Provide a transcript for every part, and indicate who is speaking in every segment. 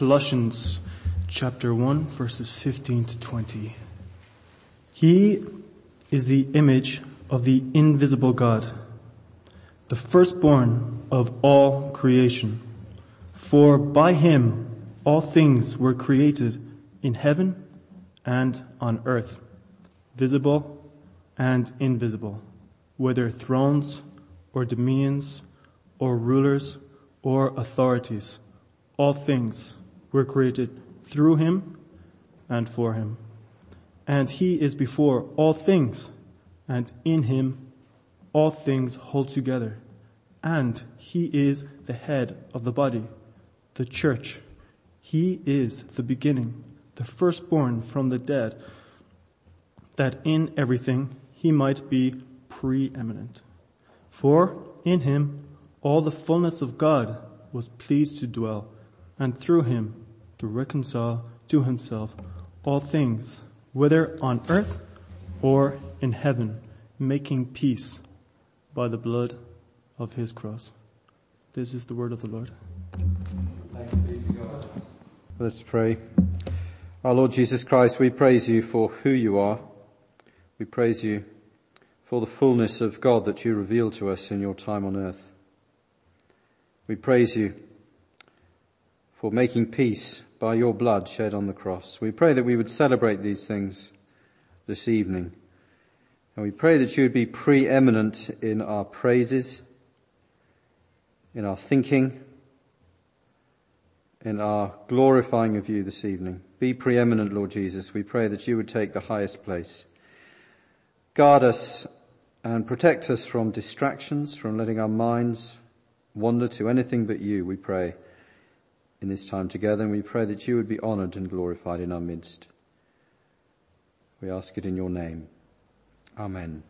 Speaker 1: Colossians chapter 1 verses 15 to 20. He is the image of the invisible God, the firstborn of all creation. For by him all things were created in heaven and on earth, visible and invisible, whether thrones or dominions or rulers or authorities. All things were created through him and for him. And he is before all things, and in him all things hold together. And he is the head of the body, the church. He is the beginning, the firstborn from the dead, that in everything he might be preeminent. For in him all the fullness of God was pleased to dwell, and through him to reconcile to himself all things, whether on earth or in heaven, making peace by the blood of his cross. This is the word of the Lord.
Speaker 2: Thanks be to God. Let's pray. Our Lord Jesus Christ, we praise you for who you are. We praise you for the fullness of God that you reveal to us in your time on earth. We praise you for making peace by your blood shed on the cross. We pray that we would celebrate these things this evening. And we pray that you would be preeminent in our praises, in our thinking, in our glorifying of you this evening. Be preeminent, Lord Jesus. We pray that you would take the highest place. Guard us and protect us from distractions, from letting our minds wander to anything but you, we pray, in this time together. And we pray that you would be honoured and glorified in our midst. We ask it in your name. Amen.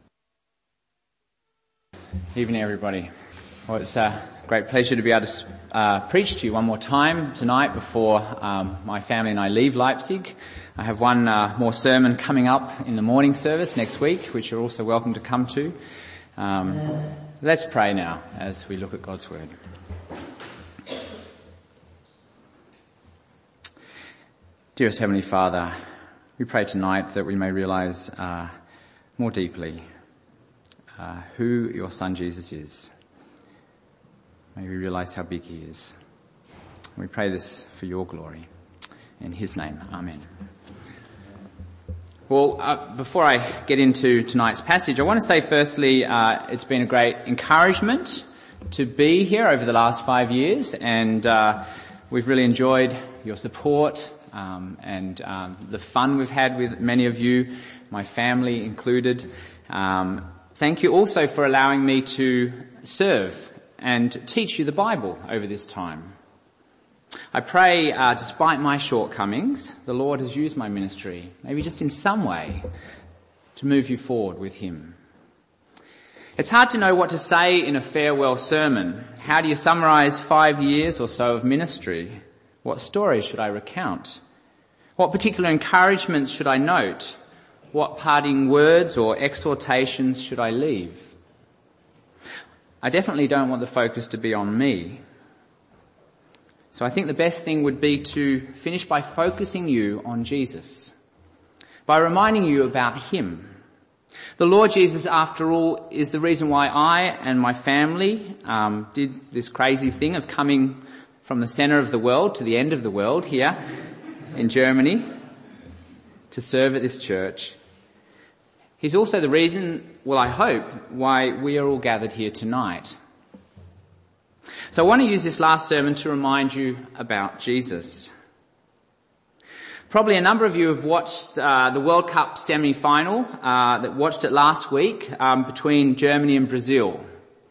Speaker 3: Evening, everybody. Well, it's a great pleasure to be able to preach to you one more time tonight before my family and I leave Leipzig. I have one more sermon coming up in the morning service next week, which you're also welcome to come to. Let's pray now as we look at God's Word. Dearest Heavenly Father, we pray tonight that we may realize more deeply who your Son Jesus is. May we realize how big he is. We pray this for your glory. In his name, amen. Well, before I get into tonight's passage, I want to say firstly, it's been a great encouragement to be here over the last 5 years, and we've really enjoyed your support and the fun we've had with many of you, my family included. Thank you also for allowing me to serve and teach you the Bible over this time. I pray, despite my shortcomings, the Lord has used my ministry, maybe just in some way, to move you forward with him. It's hard to know what to say in a farewell sermon. How do you summarize 5 years or so of ministry? What stories should I recount? What particular encouragements should I note? What parting words or exhortations should I leave? I definitely don't want the focus to be on me. So I think the best thing would be to finish by focusing you on Jesus, by reminding you about him. The Lord Jesus, after all, is the reason why I and my family did this crazy thing of coming from the center of the world to the end of the world here in Germany to serve at this church. He's also the reason, well, I hope, why we are all gathered here tonight. So I want to use this last sermon to remind you about Jesus. Probably a number of you have watched the World Cup semi-final, that watched it last week between Germany and Brazil.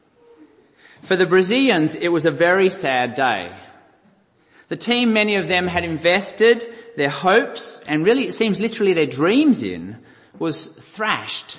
Speaker 3: For the Brazilians, it was a very sad day. The team many of them had invested their hopes, and really it seems literally their dreams in, was thrashed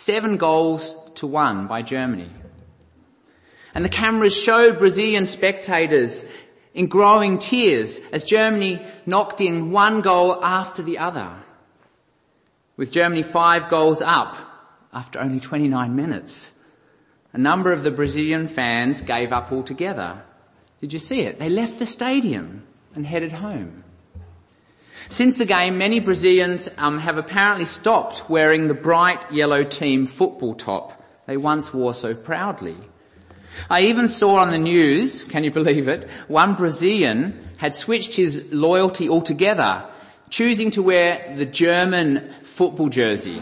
Speaker 3: 7-1 by Germany. And the cameras showed Brazilian spectators in growing tears as Germany knocked in 1 goal after the other, with Germany 5 goals up after only 29 minutes. A number of the Brazilian fans gave up altogether. Did you see it? They left the stadium and headed home. Since the game, many Brazilians have apparently stopped wearing the bright yellow team football top they once wore so proudly. I even saw on the news, can you believe it, one Brazilian had switched his loyalty altogether, choosing to wear the German football jersey.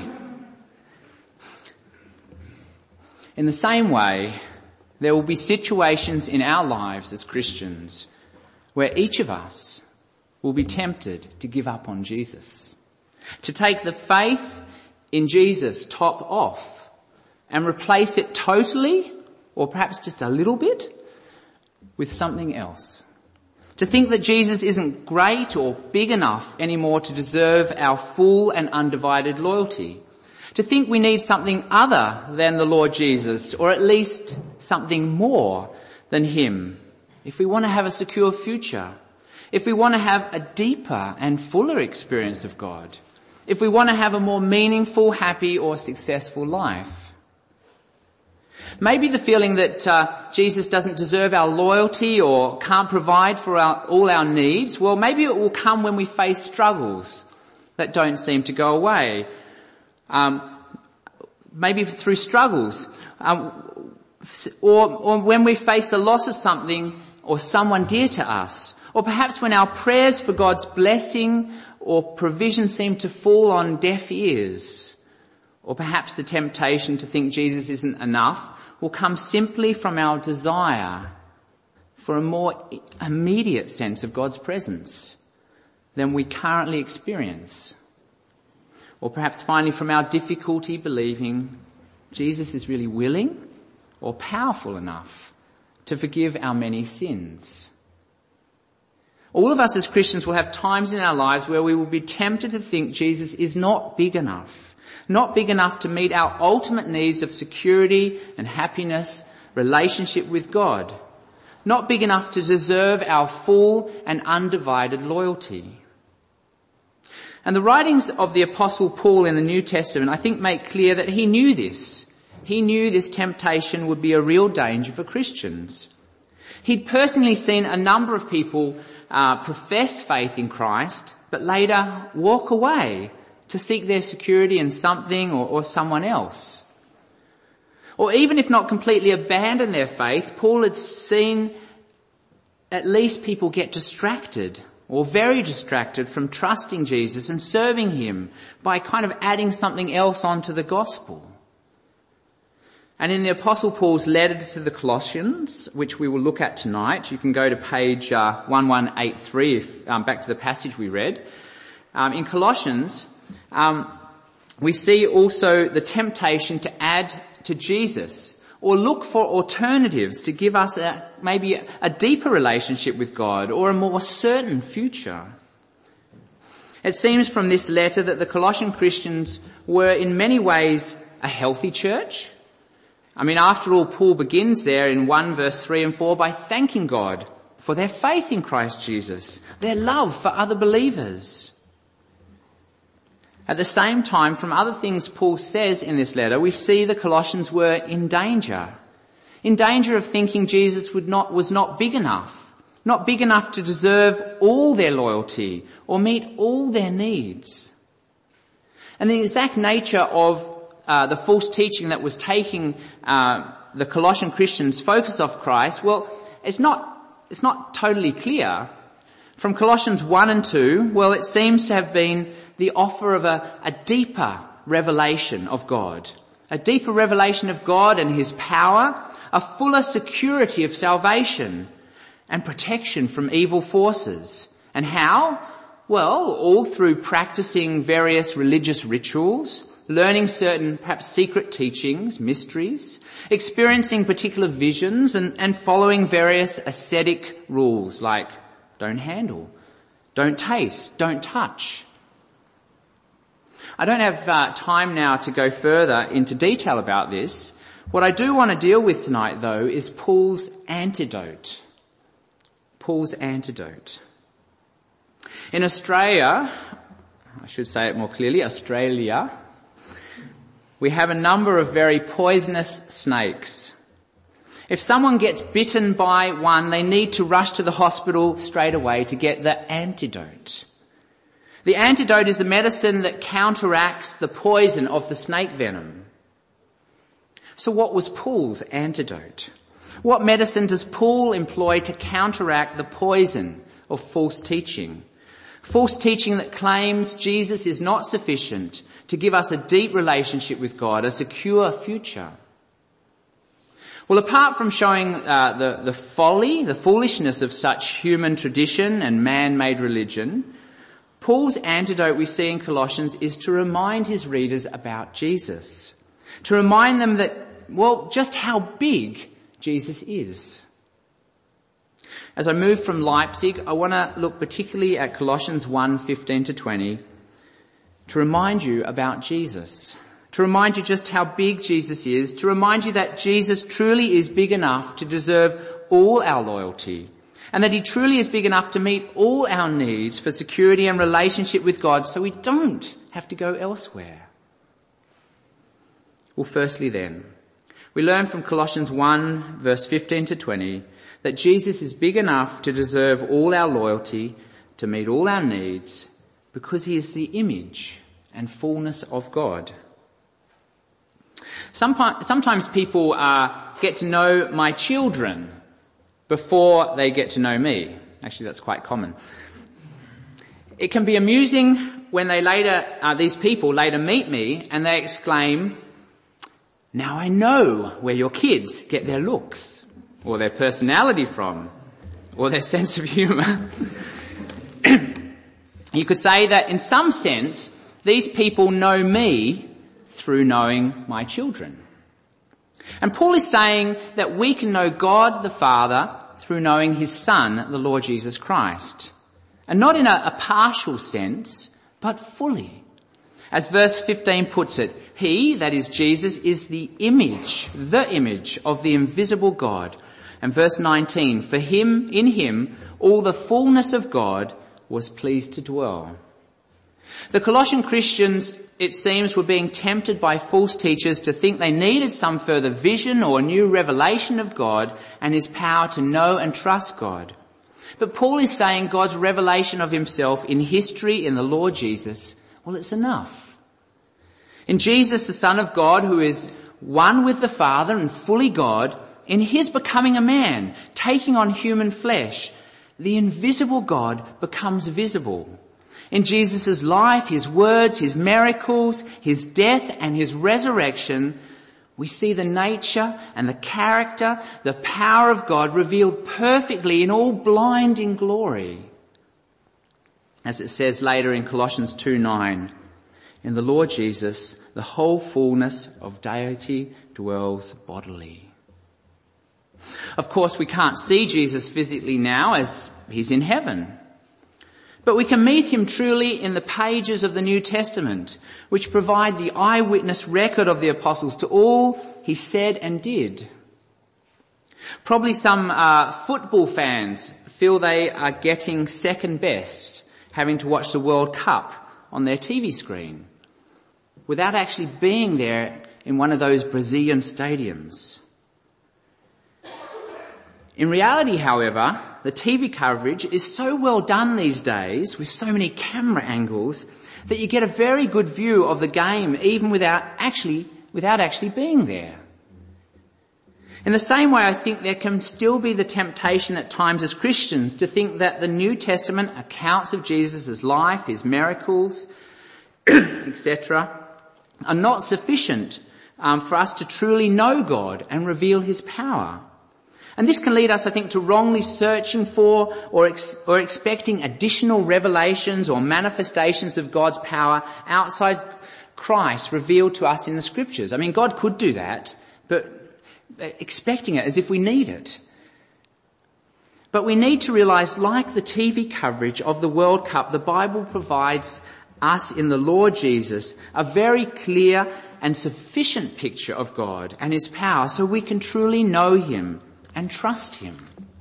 Speaker 3: In the same way, there will be situations in our lives as Christians where each of us will be tempted to give up on Jesus, to take the faith in Jesus top off and replace it totally, or perhaps just a little bit, with something else. To think that Jesus isn't great or big enough anymore to deserve our full and undivided loyalty. To think we need something other than the Lord Jesus, or at least something more than him, if we want to have a secure future, if we want to have a deeper and fuller experience of God, if we want to have a more meaningful, happy or successful life. Maybe the feeling that Jesus doesn't deserve our loyalty or can't provide for all our needs, well, maybe it will come when we face struggles that don't seem to go away. Maybe through struggles, or when we face the loss of something or someone dear to us, or perhaps when our prayers for God's blessing or provision seem to fall on deaf ears, or perhaps the temptation to think Jesus isn't enough will come simply from our desire for a more immediate sense of God's presence than we currently experience. Or perhaps finally from our difficulty believing Jesus is really willing or powerful enough to forgive our many sins. All of us as Christians will have times in our lives where we will be tempted to think Jesus is not big enough to meet our ultimate needs of security and happiness, relationship with God, not big enough to deserve our full and undivided loyalty. And the writings of the Apostle Paul in the New Testament, I think, make clear that he knew this. He knew this temptation would be a real danger for Christians. He'd personally seen a number of people profess faith in Christ, but later walk away to seek their security in something or someone else. Or even if not completely abandon their faith, Paul had seen at least people get distracted or very distracted from trusting Jesus and serving him by kind of adding something else onto the gospel. And in the Apostle Paul's letter to the Colossians, which we will look at tonight, you can go to page 1183, back to the passage we read. In Colossians, we see also the temptation to add to Jesus or look for alternatives to give us maybe a deeper relationship with God or a more certain future. It seems from this letter that the Colossian Christians were in many ways a healthy church. I mean, after all, Paul begins there in 1 verse 3 and 4 by thanking God for their faith in Christ Jesus, their love for other believers. At the same time, from other things Paul says in this letter, we see the Colossians were in danger of thinking Jesus was not big enough to deserve all their loyalty or meet all their needs. And the exact nature of the false teaching that was taking the Colossian Christians' focus off Christ, well, it's not totally clear. From Colossians 1 and 2, well, it seems to have been the offer of a deeper revelation of God. A deeper revelation of God and his power, a fuller security of salvation and protection from evil forces. And how? Well, all through practicing various religious rituals, learning certain perhaps secret teachings, mysteries, experiencing particular visions and following various ascetic rules like don't handle, don't taste, don't touch. I don't have time now to go further into detail about this. What I do want to deal with tonight, though, is Paul's antidote. Paul's antidote. In Australia, I should say it more clearly, Australia, we have a number of very poisonous snakes. If someone gets bitten by one, they need to rush to the hospital straight away to get the antidote. The antidote is the medicine that counteracts the poison of the snake venom. So what was Paul's antidote? What medicine does Paul employ to counteract the poison of false teaching? False teaching that claims Jesus is not sufficient to give us a deep relationship with God, a secure future. Well, apart from showing the foolishness of such human tradition and man-made religion, Paul's antidote we see in Colossians is to remind his readers about Jesus. To remind them that, well, just how big Jesus is. As I move from Leipzig, I want to look particularly at Colossians 1:15-20 to remind you about Jesus. To remind you just how big Jesus is. To remind you that Jesus truly is big enough to deserve all our loyalty. And that he truly is big enough to meet all our needs for security and relationship with God, so we don't have to go elsewhere. Well, firstly then, we learn from Colossians 1 verse 15-20 that Jesus is big enough to deserve all our loyalty, to meet all our needs, because he is the image and fullness of God. Sometimes people get to know my children before they get to know me. Actually, that's quite common. It can be amusing when these people later meet me and they exclaim, "Now I know where your kids get their looks, or their personality from, or their sense of humour." You could say that in some sense, these people know me through knowing my children. And Paul is saying that we can know God the Father through knowing his Son, the Lord Jesus Christ. And not in a partial sense, but fully. As verse 15 puts it, he, that is Jesus, is the image of the invisible God. And verse 19, for him, in him, all the fullness of God was pleased to dwell. The Colossian Christians, it seems, were being tempted by false teachers to think they needed some further vision or new revelation of God and his power to know and trust God. But Paul is saying God's revelation of himself in history in the Lord Jesus, well, it's enough. In Jesus, the Son of God, who is one with the Father and fully God, in his becoming a man, taking on human flesh, the invisible God becomes visible. In Jesus' life, his words, his miracles, his death and his resurrection, we see the nature and the character, the power of God revealed perfectly in all blinding glory. As it says later in Colossians 2:9, in the Lord Jesus, the whole fullness of deity dwells bodily. Of course, we can't see Jesus physically now as he's in heaven. But we can meet him truly in the pages of the New Testament, which provide the eyewitness record of the apostles to all he said and did. Probably some football fans feel they are getting second best, having to watch the World Cup on their TV screen, without actually being there in one of those Brazilian stadiums. In reality, however, the TV coverage is so well done these days, with so many camera angles, that you get a very good view of the game even without actually being there. In the same way, I think there can still be the temptation at times as Christians to think that the New Testament accounts of Jesus' life, his miracles, etc., are not sufficient for us to truly know God and reveal his power. And this can lead us, I think, to wrongly searching for or expecting additional revelations or manifestations of God's power outside Christ revealed to us in the Scriptures. I mean, God could do that, but expecting it as if we need it. But we need to realize, like the TV coverage of the World Cup, the Bible provides us in the Lord Jesus a very clear and sufficient picture of God and his power, so we can truly know him and trust him.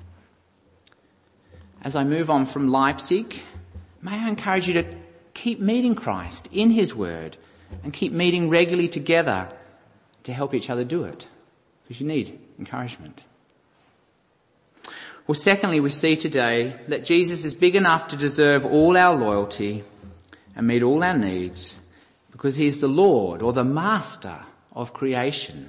Speaker 3: As I move on from Leipzig, may I encourage you to keep meeting Christ in his word and keep meeting regularly together to help each other do it, because you need encouragement. Well, secondly, we see today that Jesus is big enough to deserve all our loyalty and meet all our needs because he is the Lord or the Master of creation.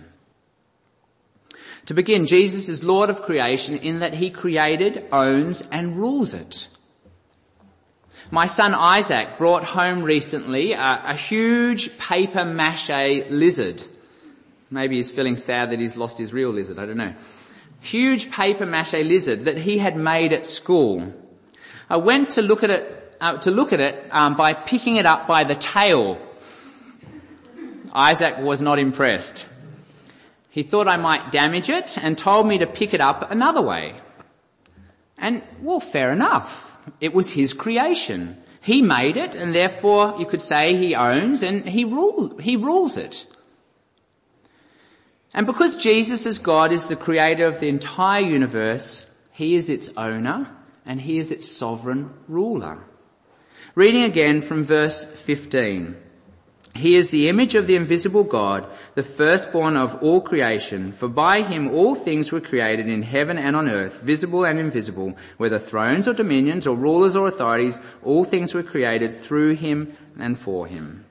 Speaker 3: To begin, Jesus is Lord of creation in that he created, owns and rules it. My son Isaac brought home recently a huge paper mache lizard. Maybe he's feeling sad that he's lost his real lizard, I don't know. Huge paper mache lizard that he had made at school. I went to look at it by picking it up by the tail. Isaac was not impressed. He thought I might damage it and told me to pick it up another way. And, well, fair enough. It was his creation. He made it, and therefore you could say he owns and he rules it. And because Jesus as God is the creator of the entire universe, he is its owner and he is its sovereign ruler. Reading again from verse 15. He is the image of the invisible God, the firstborn of all creation, for by him all things were created in heaven and on earth, visible and invisible, whether thrones or dominions or rulers or authorities, all things were created through him and for him.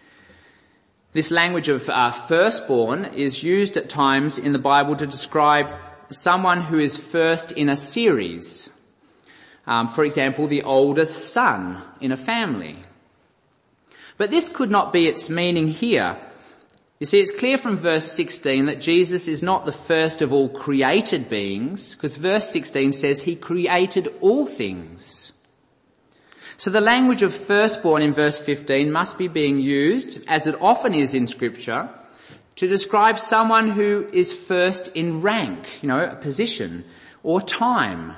Speaker 3: This language of firstborn is used at times in the Bible to describe someone who is first in a series. For example, the oldest son in a family. But this could not be its meaning here. You see, it's clear from verse 16 that Jesus is not the first of all created beings, because verse 16 says he created all things. So the language of firstborn in verse 15 must be being used, as it often is in Scripture, to describe someone who is first in rank, a position, or time.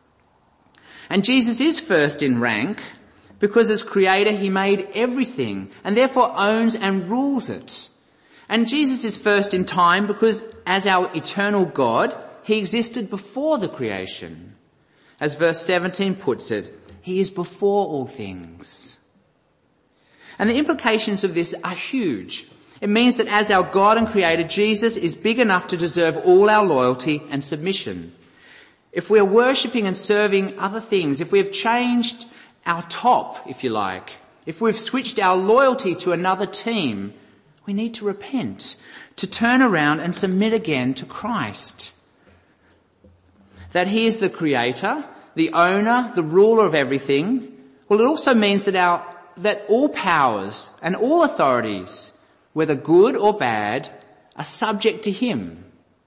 Speaker 3: And Jesus is first in rank because as creator he made everything and therefore owns and rules it. And Jesus is first in time because as our eternal God, he existed before the creation. As verse 17 puts it, he is before all things. And the implications of this are huge. It means that as our God and creator, Jesus is big enough to deserve all our loyalty and submission. If we are worshipping and serving other things, if we have changed our top, if you like, if we've switched our loyalty to another team, we need to repent, to turn around and submit again to Christ. That he is the creator, the owner, the ruler of everything. Well, it also means that all powers and all authorities, whether good or bad, are subject to him,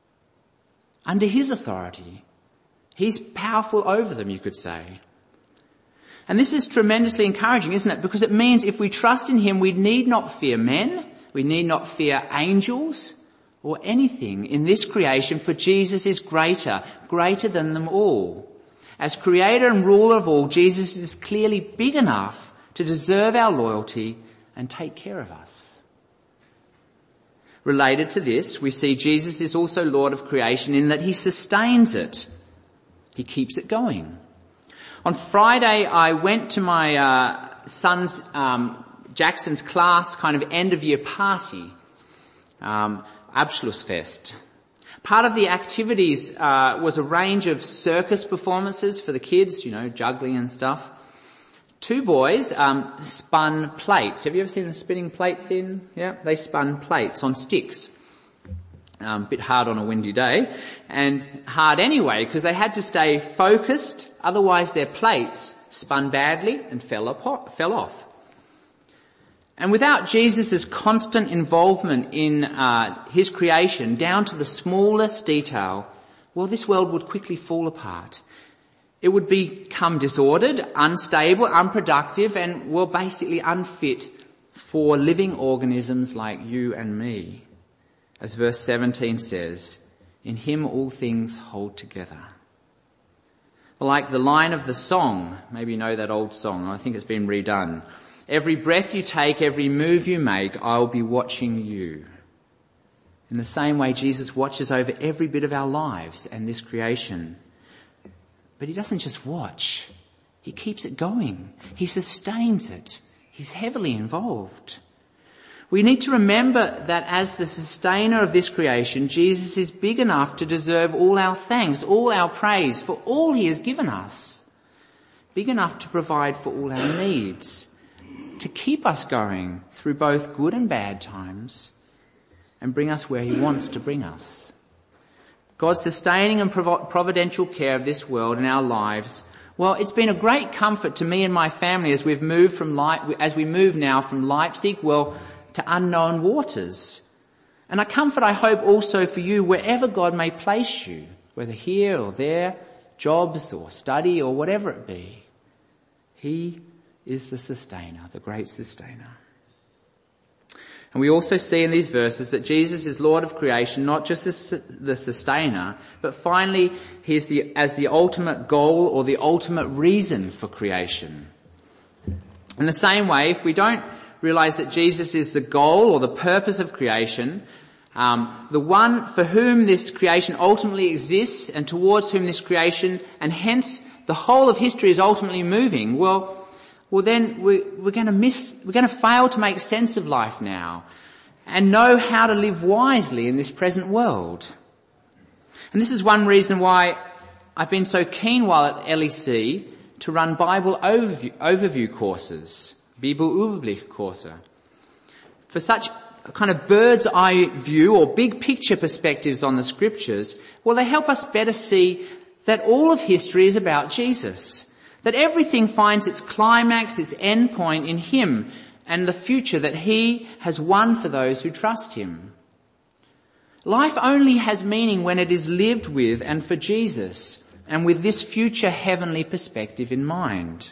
Speaker 3: under his authority. He's powerful over them, you could say. And this is tremendously encouraging, isn't it? Because it means if we trust in him, we need not fear men, we need not fear angels or anything in this creation, for Jesus is greater than them all. As creator and ruler of all, Jesus is clearly big enough to deserve our loyalty and take care of us. Related to this, we see Jesus is also Lord of creation in that he sustains it. He keeps it going. On Friday, I went to my son's, Jackson's class kind of end of year party, Abschlussfest. Part of the activities was a range of circus performances for the kids, juggling and stuff. Two boys spun plates. Have you ever seen the spinning plate thing? Yeah, they spun plates on sticks. A bit hard on a windy day, and hard anyway because they had to stay focused, otherwise their plates spun badly and fell off. And without Jesus' constant involvement in his creation, down to the smallest detail, well, this world would quickly fall apart. It would become disordered, unstable, unproductive, and, well, basically unfit for living organisms like you and me. As verse 17 says, in him all things hold together. Like the line of the song, maybe you know that old song, I think it's been redone. Every breath you take, every move you make, I'll be watching you. In the same way, Jesus watches over every bit of our lives and this creation. But he doesn't just watch. He keeps it going. He sustains it. He's heavily involved. We need to remember that as the sustainer of this creation, Jesus is big enough to deserve all our thanks, all our praise for all he has given us. Big enough to provide for all our needs, to keep us going through both good and bad times and bring us where he wants to bring us. God's sustaining and providential care of this world and our lives, well, it's been a great comfort to me and my family as we move now from Leipzig, well, to unknown waters. And a comfort, I hope, also for you wherever God may place you, whether here or there, jobs or study or whatever it be. He is the sustainer, the great sustainer. And we also see in these verses that Jesus is Lord of creation, not just as the sustainer, but finally as the ultimate goal or the ultimate reason for creation. In the same way, if we don't realize that Jesus is the goal or the purpose of creation, the one for whom this creation ultimately exists and towards whom this creation and hence the whole of history is ultimately moving, well then we're going to fail to make sense of life now and know how to live wisely in this present world. And this is one reason why I've been so keen while at LEC to run Bible overview courses, Bibelüberblick-Kurse. For such a kind of bird's eye view or big picture perspectives on the scriptures, well, they help us better see that all of history is about Jesus, that everything finds its climax, its end point in him and the future that he has won for those who trust him. Life only has meaning when it is lived with and for Jesus and with this future heavenly perspective in mind.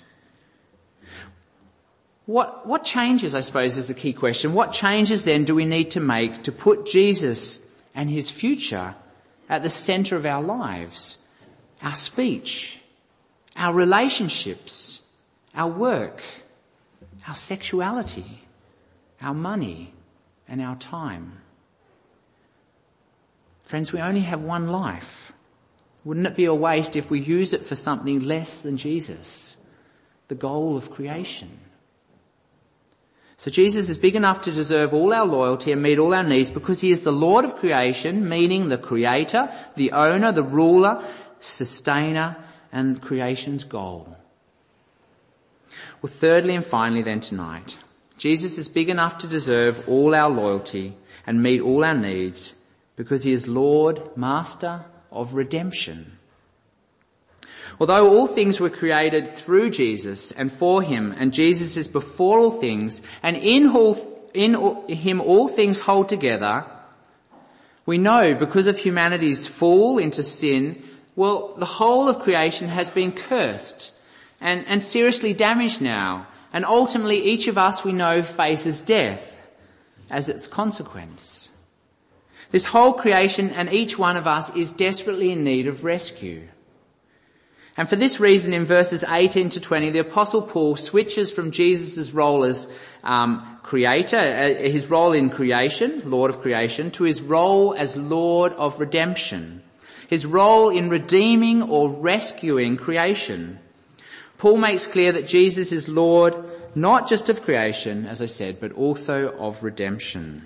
Speaker 3: What changes, I suppose, is the key question. What changes then do we need to make to put Jesus and his future at the centre of our lives, our speech, our relationships, our work, our sexuality, our money, and our time? Friends, we only have one life. Wouldn't it be a waste if we use it for something less than Jesus, the goal of creation? So Jesus is big enough to deserve all our loyalty and meet all our needs because he is the Lord of creation, meaning the creator, the owner, the ruler, sustainer, and creation's goal. Well, thirdly and finally then tonight, Jesus is big enough to deserve all our loyalty and meet all our needs because he is Lord, Master of redemption. Although all things were created through Jesus and for him, and Jesus is before all things, and in him all things hold together, we know because of humanity's fall into sin, well, the whole of creation has been cursed and seriously damaged now. And ultimately each of us, we know, faces death as its consequence. This whole creation and each one of us is desperately in need of rescue. And for this reason, in verses 18 to 20, the Apostle Paul switches from Jesus' role as creator, his role in creation, Lord of creation, to his role as Lord of redemption, his role in redeeming or rescuing creation. Paul makes clear that Jesus is Lord not just of creation, as I said, but also of redemption.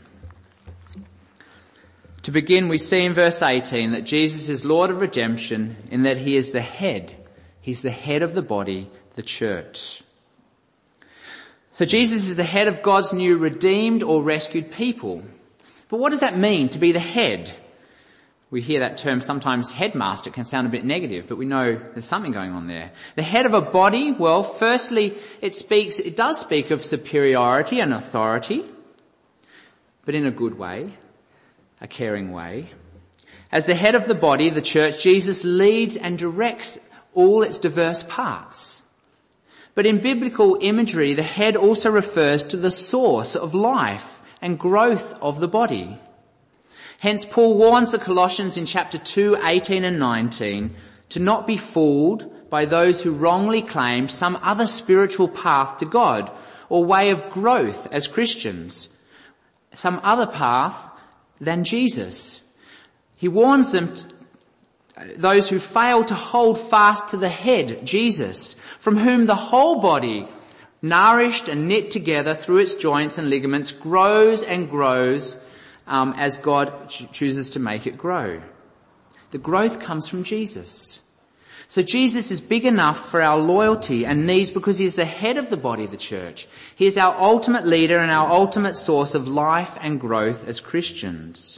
Speaker 3: To begin, we see in verse 18 that Jesus is Lord of redemption in that he is the head. He's the head of the body, the church. So Jesus is the head of God's new redeemed or rescued people. But what does that mean, to be the head? We hear that term sometimes, headmaster. It can sound a bit negative, but we know there's something going on there. The head of a body, well, firstly, it does speak of superiority and authority, but in a good way, a caring way. As the head of the body, the church, Jesus leads and directs all its diverse parts. But in biblical imagery, the head also refers to the source of life and growth of the body. Hence, Paul warns the Colossians in chapter 2, 18 and 19 to not be fooled by those who wrongly claim some other spiritual path to God or way of growth as Christians, some other path than Jesus. He warns them, those who fail to hold fast to the head, Jesus, from whom the whole body, nourished and knit together through its joints and ligaments, grows and grows as God chooses to make it grow. The growth comes from Jesus. So Jesus is big enough for our loyalty and needs because he is the head of the body of the church. He is our ultimate leader and our ultimate source of life and growth as Christians.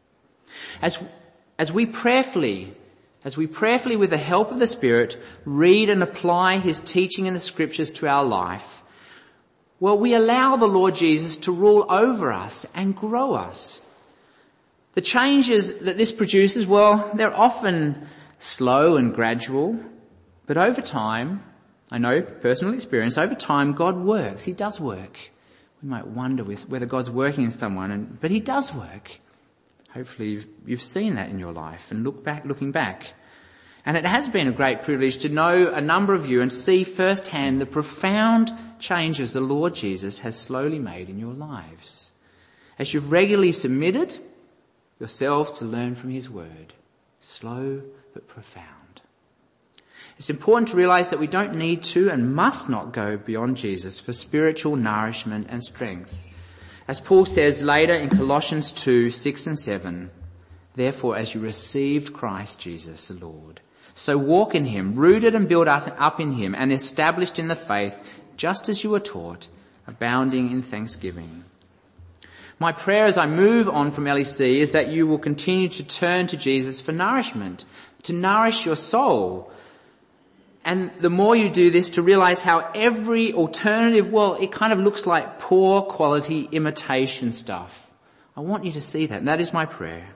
Speaker 3: As we prayerfully, with the help of the Spirit, read and apply his teaching in the scriptures to our life, well, we allow the Lord Jesus to rule over us and grow us. The changes that this produces, well, they're often slow and gradual, but over time, I know personal experience, over time God works. He does work. We might wonder whether God's working in someone, but he does work. Hopefully you've seen that in your life and looking back. And it has been a great privilege to know a number of you and see firsthand the profound changes the Lord Jesus has slowly made in your lives, as you've regularly submitted yourselves to learn from his word. Slow but profound. It's important to realize that we don't need to and must not go beyond Jesus for spiritual nourishment and strength. As Paul says later in Colossians 2:6 and 7, therefore as you received Christ Jesus the Lord, so walk in him, rooted and built up in him and established in the faith, just as you were taught, abounding in thanksgiving. My prayer as I move on from LEC is that you will continue to turn to Jesus for nourishment, to nourish your soul. And the more you do this, to realize how every alternative, well, it kind of looks like poor quality imitation stuff. I want you to see that, and that is my prayer.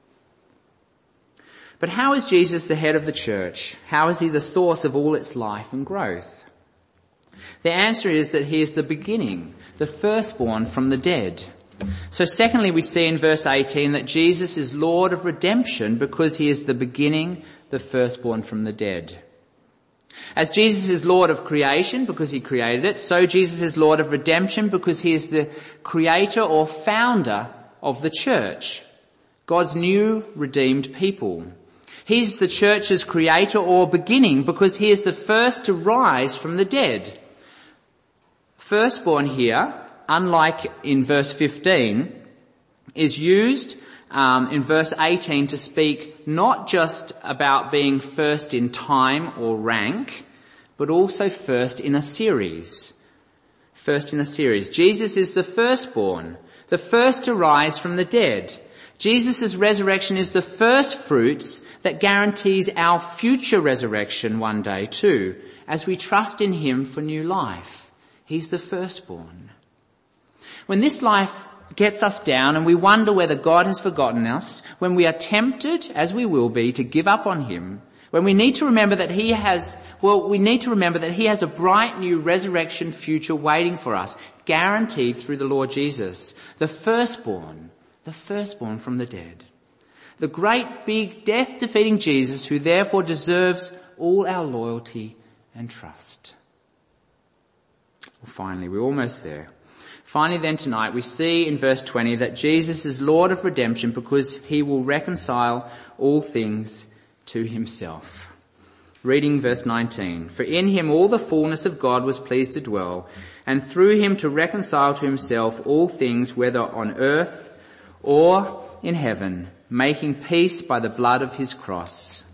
Speaker 3: But how is Jesus the head of the church? How is he the source of all its life and growth? The answer is that he is the beginning, the firstborn from the dead. So secondly, we see in verse 18 that Jesus is Lord of redemption because he is the beginning, the firstborn from the dead. As Jesus is Lord of creation because he created it, so Jesus is Lord of redemption because he is the creator or founder of the church, God's new redeemed people. He's the church's creator or beginning because he is the first to rise from the dead. Firstborn here, unlike in verse 15, is used in verse 18 to speak not just about being first in time or rank, but also first in a series. First in a series. Jesus is the firstborn, the first to rise from the dead. Jesus' resurrection is the first fruits that guarantees our future resurrection one day too, as we trust in him for new life. He's the firstborn. When this life gets us down and we wonder whether God has forgotten us, when we are tempted, as we will be, to give up on him, when we need to remember that he has a bright new resurrection future waiting for us, guaranteed through the Lord Jesus, the firstborn from the dead. The great big death-defeating Jesus who therefore deserves all our loyalty and trust. Well, finally, we're almost there. Finally then tonight we see in verse 20 that Jesus is Lord of redemption because he will reconcile all things to himself. Reading verse 19. For in him all the fullness of God was pleased to dwell, and through him to reconcile to himself all things, whether on earth or in heaven, making peace by the blood of his cross.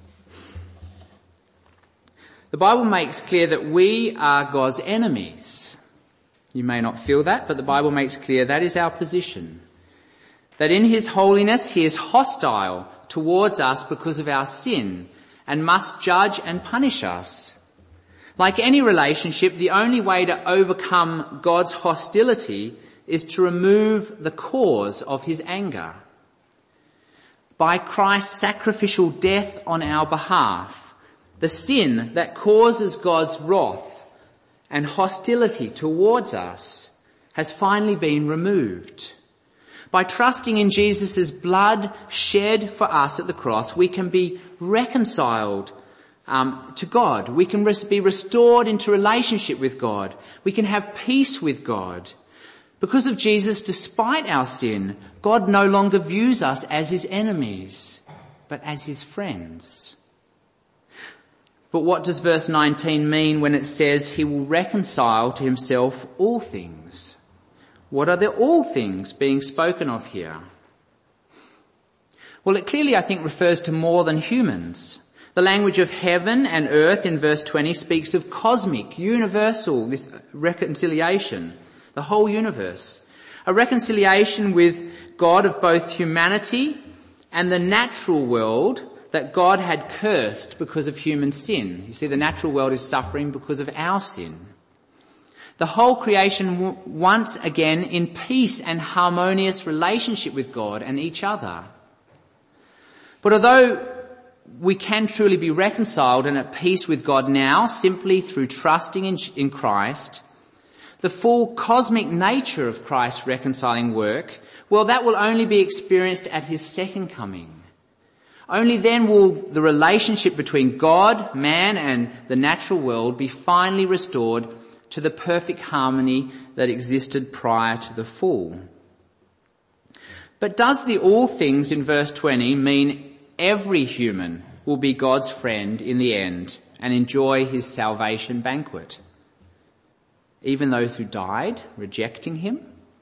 Speaker 3: The Bible makes clear that we are God's enemies. You may not feel that, but the Bible makes clear that is our position. That in his holiness he is hostile towards us because of our sin and must judge and punish us. Like any relationship, the only way to overcome God's hostility is to remove the cause of his anger. By Christ's sacrificial death on our behalf, the sin that causes God's wrath and hostility towards us has finally been removed. By trusting in Jesus' blood shed for us at the cross, we can be reconciled to God. We can be restored into relationship with God. We can have peace with God. Because of Jesus, despite our sin, God no longer views us as his enemies, but as his friends. But what does verse 19 mean when it says he will reconcile to himself all things? What are the all things being spoken of here? Well, it clearly, I think, refers to more than humans. The language of heaven and earth in verse 20 speaks of cosmic, universal, this reconciliation, the whole universe. A reconciliation with God of both humanity and the natural world that God had cursed because of human sin. You see, the natural world is suffering because of our sin. The whole creation once again in peace and harmonious relationship with God and each other. But although we can truly be reconciled and at peace with God now simply through trusting in Christ, the full cosmic nature of Christ's reconciling work, well, that will only be experienced at his second coming. Only then will the relationship between God, man, and the natural world be finally restored to the perfect harmony that existed prior to the fall. But does the all things in verse 20 mean every human will be God's friend in the end and enjoy his salvation banquet? Even those who died rejecting him?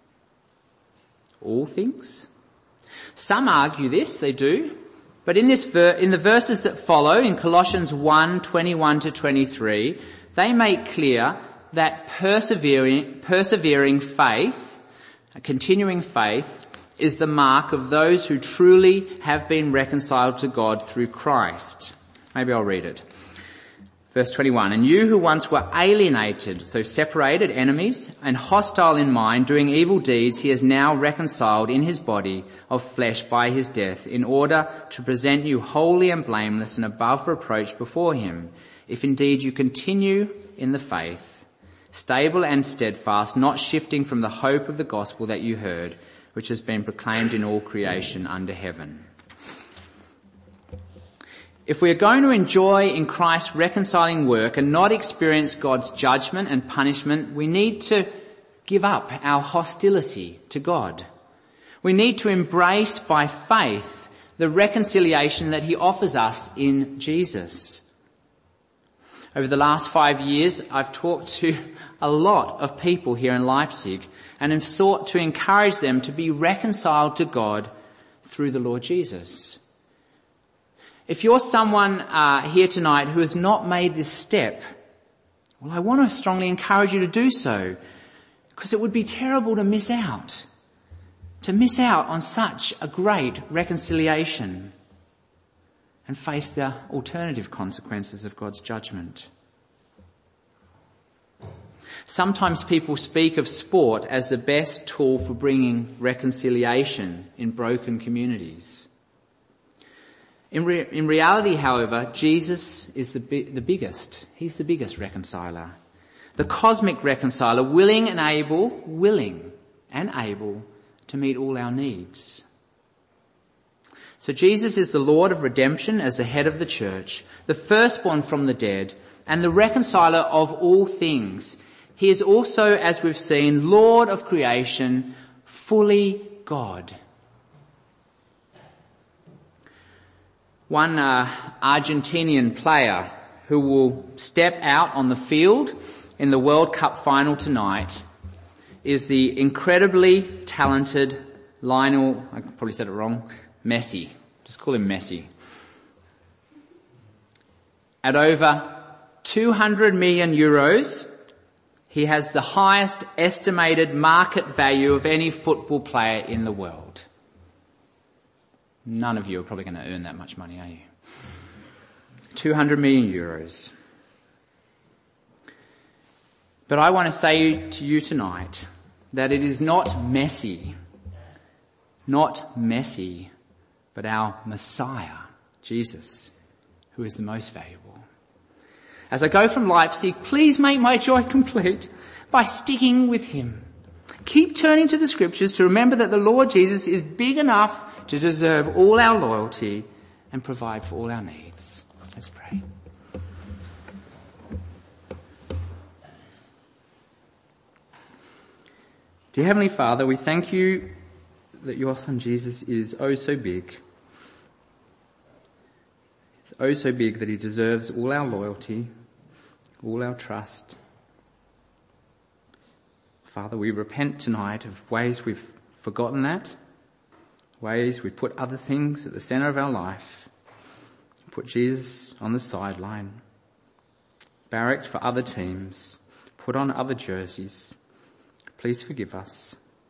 Speaker 3: All things? Some argue this, they do. But in the verses that follow, in Colossians 1:21 to 23, they make clear that persevering faith, a continuing faith, is the mark of those who truly have been reconciled to God through Christ. Maybe I'll read it. Verse 21, and you who once were alienated, so separated, enemies, and hostile in mind, doing evil deeds, he is now reconciled in his body of flesh by his death, in order to present you holy and blameless and above reproach before him, if indeed you continue in the faith, stable and steadfast, not shifting from the hope of the gospel that you heard, which has been proclaimed in all creation under heaven. If we are going to enjoy in Christ's reconciling work and not experience God's judgment and punishment, we need to give up our hostility to God. We need to embrace by faith the reconciliation that he offers us in Jesus. Over the last 5 years, I've talked to a lot of people here in Leipzig and have sought to encourage them to be reconciled to God through the Lord Jesus. If you're someone here tonight who has not made this step, well, I want to strongly encourage you to do so, because it would be terrible to miss out on such a great reconciliation and face the alternative consequences of God's judgment. Sometimes people speak of sport as the best tool for bringing reconciliation in broken communities. In reality, however, Jesus is the biggest. He's the biggest reconciler. The cosmic reconciler, willing and able to meet all our needs. So Jesus is the Lord of redemption as the head of the church, the firstborn from the dead, and the reconciler of all things. He is also, as we've seen, Lord of creation, fully God. One Argentinian player who will step out on the field in the World Cup final tonight is the incredibly talented Lionel, I probably said it wrong, Messi. Just call him Messi. At over 200 million euros, he has the highest estimated market value of any football player in the world. None of you are probably going to earn that much money, are you? 200 million euros. But I want to say to you tonight that it is not Messi, but our Messiah, Jesus, who is the most valuable. As I go from Leipzig, please make my joy complete by sticking with him. Keep turning to the scriptures to remember that the Lord Jesus is big enough to deserve all our loyalty and provide for all our needs. Let's pray. Dear Heavenly Father, we thank you that your Son Jesus is oh so big. He's oh so big that he deserves all our loyalty, all our trust. Father, we repent tonight of ways we've forgotten that, ways we put other things at the center of our life, put Jesus on the sideline, barracked for other teams, put on other jerseys. Please forgive us.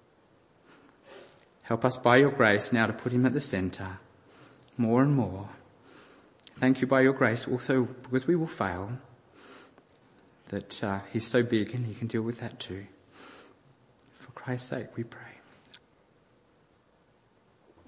Speaker 3: Help us by your grace now to put him at the center more and more. Thank you by your grace also because we will fail, that he's so big and he can deal with that too. For Christ's sake we pray.